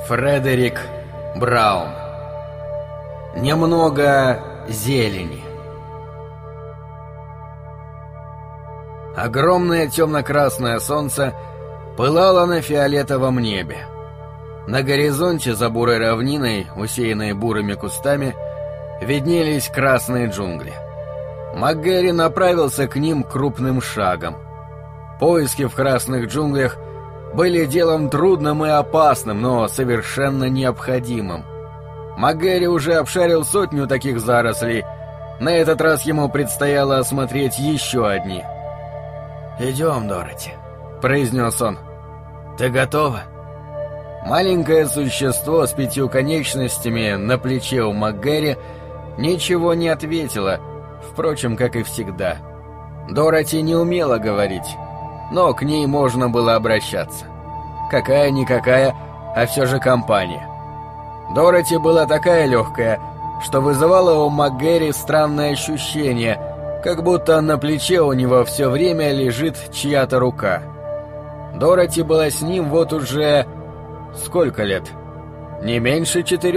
Фредерик Браун. Немного зелени. Огромное темно-красное солнце пылало на фиолетовом небе. На горизонте за бурой равниной, усеянной бурыми кустами, виднелись красные джунгли. МакГэри направился к ним крупным шагом. Поиски в красных джунглях были делом трудным и опасным, но совершенно необходимым. МакГэри уже обшарил 100 таких зарослей. На этот раз ему предстояло осмотреть еще одни. «Идем, Дороти», — произнес он. «Ты готова?» Маленькое существо с 5 конечностями на плече у МакГэри ничего не ответило, впрочем, как и всегда. Дороти не умела говорить, но к ней можно было обращаться. Какая-никакая, а все же компания. Дороти была такая легкая, что вызывала у МакГэри странное ощущение, как будто на плече у него все время лежит чья-то рука. Дороти была с ним вот уже... сколько лет? Не меньше 4.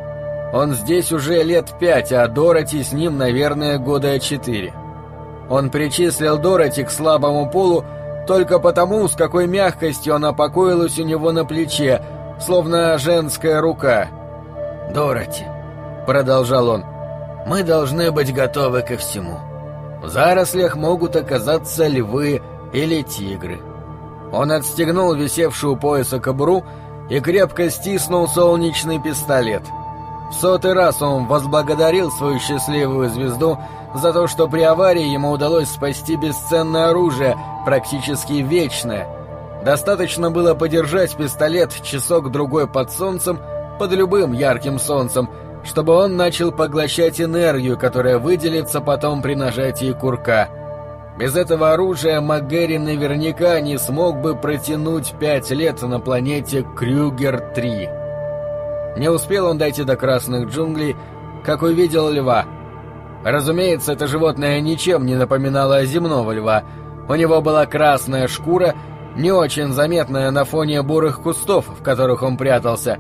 Он здесь уже лет 5, а Дороти с ним, наверное, года 4. Он причислил Дороти к слабому полу только потому, с какой мягкостью она покоилась у него на плече, словно женская рука. «Дороти», — продолжал он, — «мы должны быть готовы ко всему. В зарослях могут оказаться львы или тигры». Он отстегнул висевшую у пояса кобуру и крепко стиснул солнечный пистолет. В 100-й раз он возблагодарил свою счастливую звезду за то, что при аварии ему удалось спасти бесценное оружие, практически вечное. Достаточно было подержать пистолет часок-другой под солнцем, под любым ярким солнцем, чтобы он начал поглощать энергию, которая выделится потом при нажатии курка. Без этого оружия МакГэри наверняка не смог бы протянуть 5 лет на планете Крюгер-3. Не успел он дойти до красных джунглей, как увидел льва. Разумеется, это животное ничем не напоминало земного льва. У него была красная шкура, не очень заметная на фоне бурых кустов, в которых он прятался,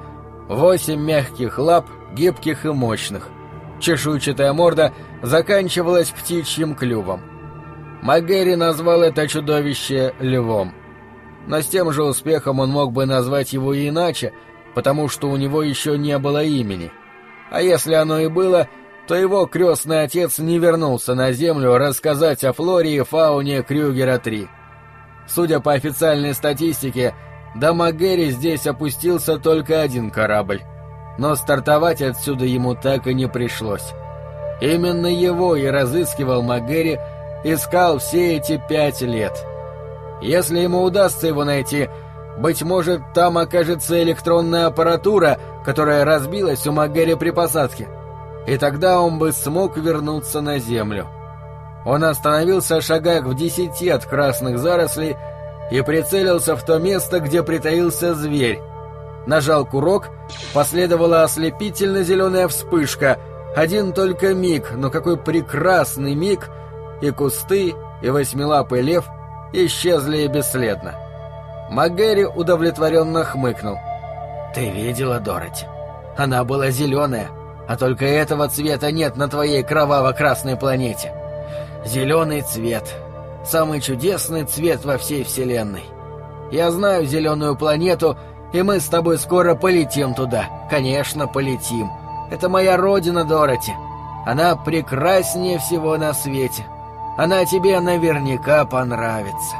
8 мягких лап, гибких и мощных. Чешуйчатая морда заканчивалась птичьим клювом. МакГэри назвал это чудовище львом. Но с тем же успехом он мог бы назвать его и иначе, потому что у него еще не было имени. А если оно и было, то его крестный отец не вернулся на Землю рассказать о флоре и фауне Крюгера-3. Судя по официальной статистике, до МакГэри здесь опустился только 1 корабль, но стартовать отсюда ему так и не пришлось. Именно его и разыскивал МакГэри, искал все эти 5 лет. Если ему удастся его найти, быть может, там окажется электронная аппаратура, которая разбилась у МакГэри при посадке, и тогда он бы смог вернуться на Землю. Он остановился в шагах в 10 от красных зарослей и прицелился в то место, где притаился зверь. Нажал курок, последовала ослепительно-зеленая вспышка. 1 только миг, но какой прекрасный миг, и кусты, и 8-лапый лев исчезли бесследно. МакГэри удовлетворенно хмыкнул. «Ты видела Дороти? Она была зеленая, а только этого цвета нет на твоей кроваво-красной планете. Зеленый цвет. Самый чудесный цвет во всей Вселенной. Я знаю зеленую планету, и мы с тобой скоро полетим туда. Конечно, полетим. Это моя родина, Дороти. Она прекраснее всего на свете. Она тебе наверняка понравится».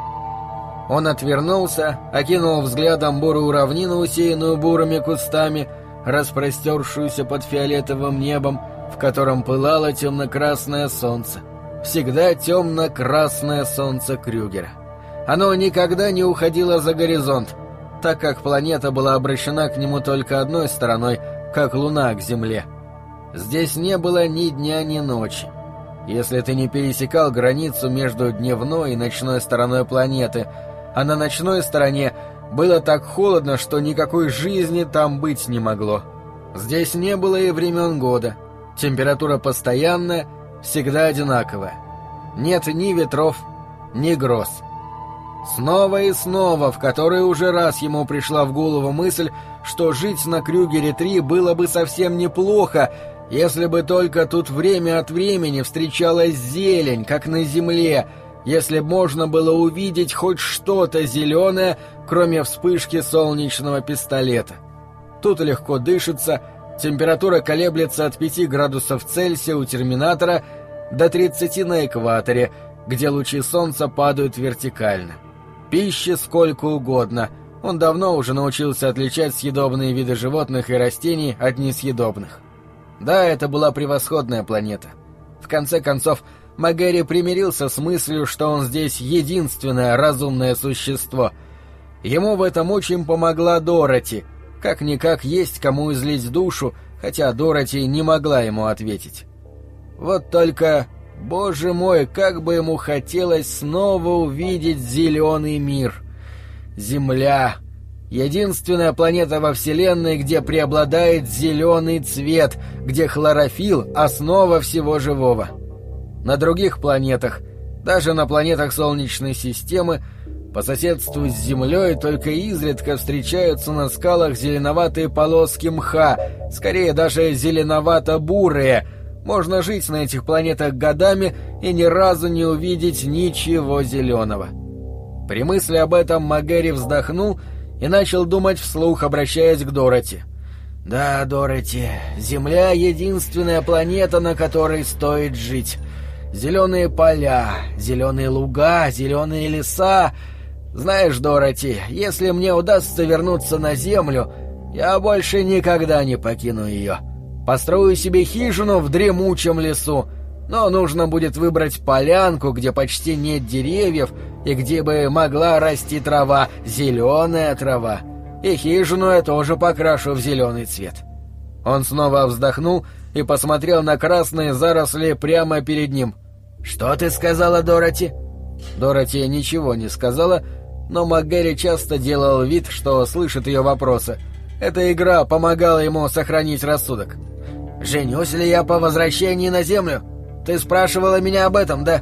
Он отвернулся, окинул взглядом бурую равнину, усеянную бурыми кустами, распростершуюся под фиолетовым небом, в котором пылало темно-красное солнце. Всегда темно-красное солнце Крюгера. Оно никогда не уходило за горизонт, так как планета была обращена к нему только одной стороной, как Луна к Земле. Здесь не было ни дня, ни ночи. Если ты не пересекал границу между дневной и ночной стороной планеты, а на ночной стороне было так холодно, что никакой жизни там быть не могло. Здесь не было и времен года. Температура постоянная, всегда одинаковая. Нет ни ветров, ни гроз. Снова и снова, в который уже раз ему пришла в голову мысль, что жить на Крюгере-3 было бы совсем неплохо, если бы только тут время от времени встречалась зелень, как на земле, если можно было увидеть хоть что-то зеленое, кроме вспышки солнечного пистолета. Тут легко дышится, температура колеблется от 5 градусов Цельсия у терминатора до 30 на экваторе, где лучи солнца падают вертикально. Пищи сколько угодно. Он давно уже научился отличать съедобные виды животных и растений от несъедобных. Да, это была превосходная планета. В конце концов, МакГэри примирился с мыслью, что он здесь единственное разумное существо. Ему в этом очень помогла Дороти. Как-никак есть кому излить душу, хотя Дороти не могла ему ответить. Вот только, боже мой, как бы ему хотелось снова увидеть зеленый мир. Земля. Единственная планета во Вселенной, где преобладает зеленый цвет, где хлорофилл — основа всего живого. На других планетах, даже на планетах Солнечной системы, по соседству с Землей только изредка встречаются на скалах зеленоватые полоски мха, скорее даже зеленовато-бурые. Можно жить на этих планетах годами и ни разу не увидеть ничего зеленого. При мысли об этом МакГэри вздохнул и начал думать вслух, обращаясь к Дороти. «Да, Дороти, Земля — единственная планета, на которой стоит жить. Зеленые поля, зеленые луга, зеленые леса. Знаешь, Дороти, если мне удастся вернуться на Землю, я больше никогда не покину ее. Построю себе хижину в дремучем лесу, но нужно будет выбрать полянку, где почти нет деревьев и где бы могла расти трава, зеленая трава. И хижину я тоже покрашу в зеленый цвет». Он снова вздохнул и посмотрел на красные заросли прямо перед ним. «Что ты сказала, Дороти?» Дороти ничего не сказала, но МакГэри часто делал вид, что слышит ее вопросы. Эта игра помогала ему сохранить рассудок. «Женюсь ли я по возвращении на Землю? Ты спрашивала меня об этом, да?»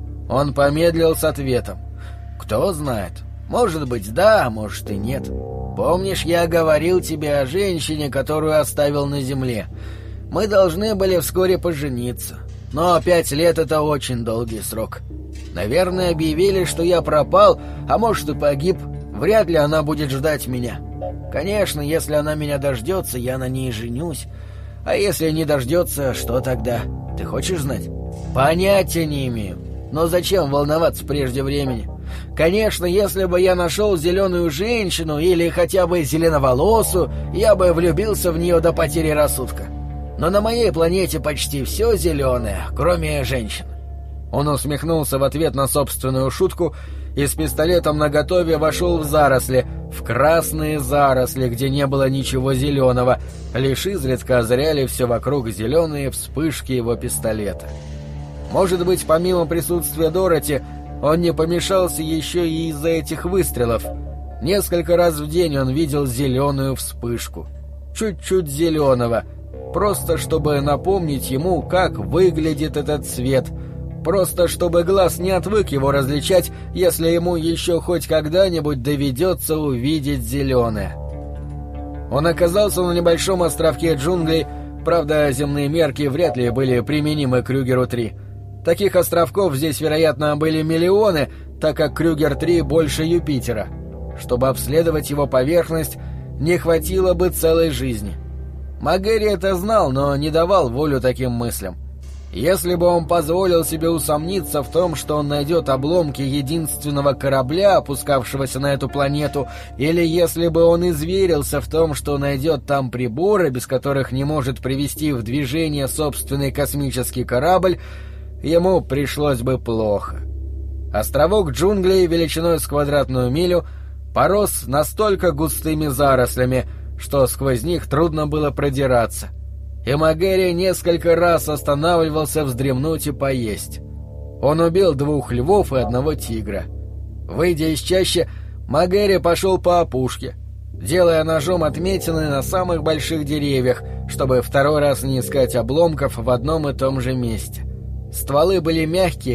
Он помедлил с ответом. «Кто знает. Может быть, да, может и нет. Помнишь, я говорил тебе о женщине, которую оставил на Земле? Мы должны были вскоре пожениться. Но 5 лет — это очень долгий срок. Наверное, объявили, что я пропал, а может и погиб. Вряд ли она будет ждать меня. Конечно, если она меня дождется, я на ней женюсь. А если не дождется, что тогда? Ты хочешь знать?» «Понятия не имею. Но зачем волноваться прежде времени? Конечно, если бы я нашел зеленую женщину или хотя бы зеленоволосую, я бы влюбился в нее до потери рассудка. Но на моей планете почти все зеленое, кроме женщин». Он усмехнулся в ответ на собственную шутку и с пистолетом наготове вошел в заросли, в красные заросли, где не было ничего зеленого, лишь изредка озаряли все вокруг зеленые вспышки его пистолета. Может быть, помимо присутствия Дороти, он не помешался еще и из-за этих выстрелов. Несколько раз в день он видел зеленую вспышку. Чуть-чуть зеленого, просто чтобы напомнить ему, как выглядит этот цвет, просто чтобы глаз не отвык его различать, если ему еще хоть когда-нибудь доведется увидеть зеленое. Он оказался на небольшом островке джунглей, правда, земные мерки вряд ли были применимы к Крюгеру-3. Таких островков здесь, вероятно, были миллионы, так как Крюгер-3 больше Юпитера. Чтобы обследовать его поверхность, не хватило бы целой жизни. МакГэри это знал, но не давал волю таким мыслям. Если бы он позволил себе усомниться в том, что он найдет обломки единственного корабля, опускавшегося на эту планету, или если бы он изверился в том, что найдет там приборы, без которых не может привести в движение собственный космический корабль, ему пришлось бы плохо. Островок джунглей величиной с квадратную милю порос настолько густыми зарослями, что сквозь них трудно было продираться. И МакГэри несколько раз останавливался вздремнуть и поесть. Он убил 2 львов и 1 тигра. Выйдя из чащи, МакГэри пошел по опушке, делая ножом отметины на самых больших деревьях, чтобы второй раз не искать обломков в одном и том же месте. Стволы были мягкие,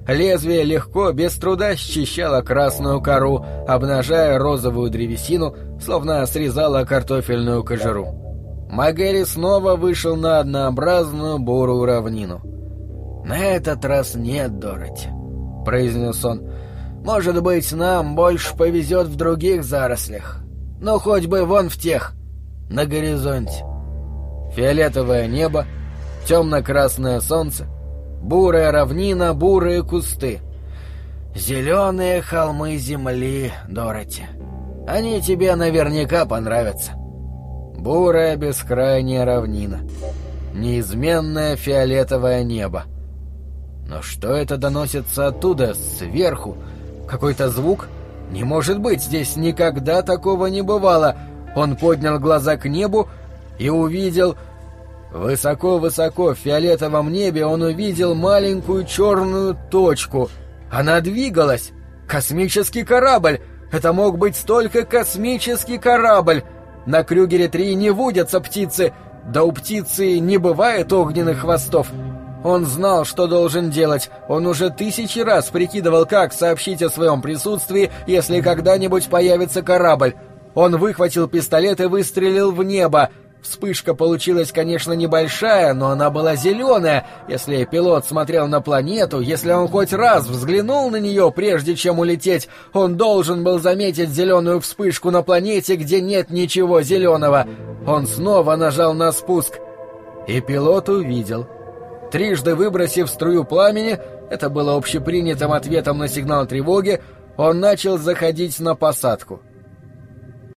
Лезвие легко, без труда счищало красную кору, обнажая розовую древесину, словно срезало картофельную кожуру. Магери снова вышел на однообразную бурую равнину. «На этот раз нет, Дороти», — произнес он. «Может быть, нам больше повезет в других зарослях. Но хоть бы вон в тех, на горизонте». Фиолетовое небо, темно-красное солнце, бурая равнина, бурые кусты. «Зеленые холмы земли, Дороти. Они тебе наверняка понравятся». Бурая бескрайняя равнина. Неизменное фиолетовое небо. Но что это доносится оттуда, сверху? Какой-то звук? Не может быть, здесь никогда такого не бывало. Он поднял глаза к небу и увидел... Высоко-высоко в фиолетовом небе он увидел маленькую черную точку. Она двигалась. Космический корабль! Это мог быть только космический корабль! На Крюгере-3 не водятся птицы, да у птицы не бывает огненных хвостов. Он знал, что должен делать. Он уже 1000 раз прикидывал, как сообщить о своем присутствии, если когда-нибудь появится корабль. Он выхватил пистолет и выстрелил в небо. Вспышка получилась, конечно, небольшая, но она была зеленая. Если пилот смотрел на планету, если он хоть раз взглянул на нее, прежде чем улететь, он должен был заметить зеленую вспышку на планете, где нет ничего зеленого. Он снова нажал на спуск. И пилот увидел. Трижды выбросив струю пламени, это было общепринятым ответом на сигнал тревоги, он начал заходить на посадку.